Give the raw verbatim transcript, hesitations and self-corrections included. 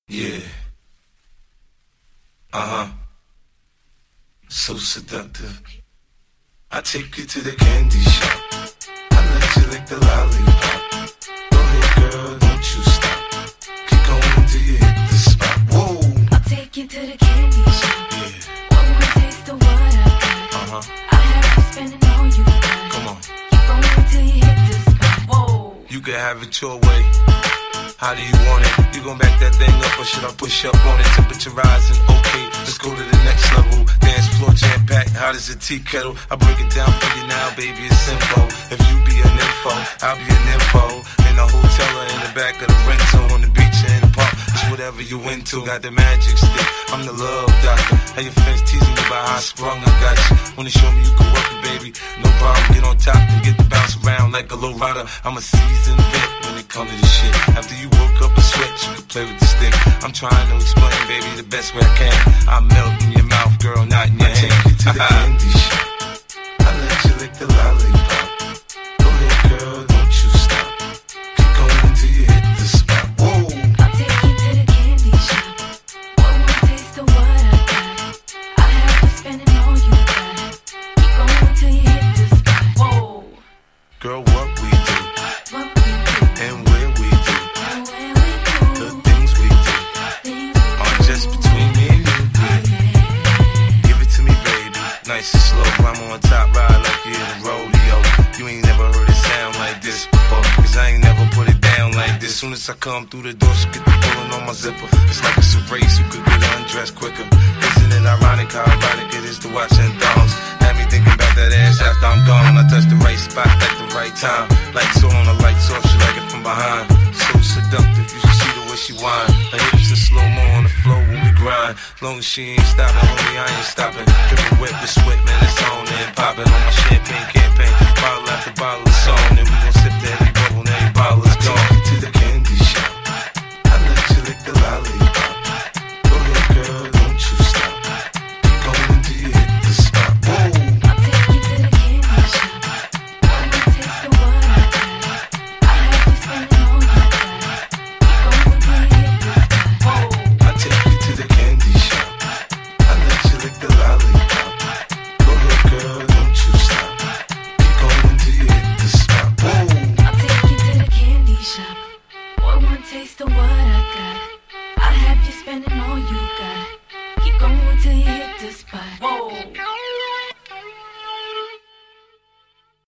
Yeah. Uh-huh. So seductive. I take you to the candy shop. I let you lick the lollipop. Go ahead, girl, don't you stop. Keep going till you hit the spot. Whoa. I'll take you to the candy shop. Yeah. One more taste of what I got. Uh-huh. I'll have you spending all you got. Come on. Keep going till you hit the spot. Whoa. You can have it your way. How do you want it? You gon' back that thing up or should I push up on it? Temperature rising, okay, let's go to the next level. Dance floor jam-packed, hot as a tea kettle. I break it down for you now, baby, it's simple. If you be an info, I'll be an info. In a hotel or in the back of the rental, on the beach or in the park, it's whatever you into. Got the magic stick, I'm the love doctor. How your friends teasing me about how I sprung, I got you. Wanna show me you can work it, baby? No problem, get on top and get to bounce around like a low rider. I'm a seasoned vet when it comes to this shit. After you woke up a sweat, you can play with the stick. I'm trying to explain, baby, the best way I can. I melt in your mouth, girl, not in your I hand. I take you to the candy shop. I let you lick the lollipop. Go ahead, girl, don't you stop. Keep going till you hit the spot. Whoa. I'll take you to the candy shop. One more taste of what I got. I'll have you spending all you got. Keep going till you hit the spot. Whoa. Girl, what we do, What we do, and where we do, and where we go. the things we do, Things we are do. just between me and you. Give it to me, baby, nice and slow. I'm on top, ride like you in a rodeo. You ain't never heard it sound like this before, cause I ain't never put it down like this. Soon as I come through the door, she get the pulling on my zipper. It's like it's a race, who could get undressed quicker. Isn't it ironic how ironic it is to watch and thongs? Had me thinking about that ass after I'm gone. I touch the right spot at the right time. Lights on, the lights off, she like it from behind. So seductive, you should see the way she whine. Her hips are slow-mo on the floor when we grind. Long as she ain't stopping, homie, I ain't stopping. Dripping wet with sweat, man, it's on and popping on my champagne campaign. Bottle after bottle, it's on.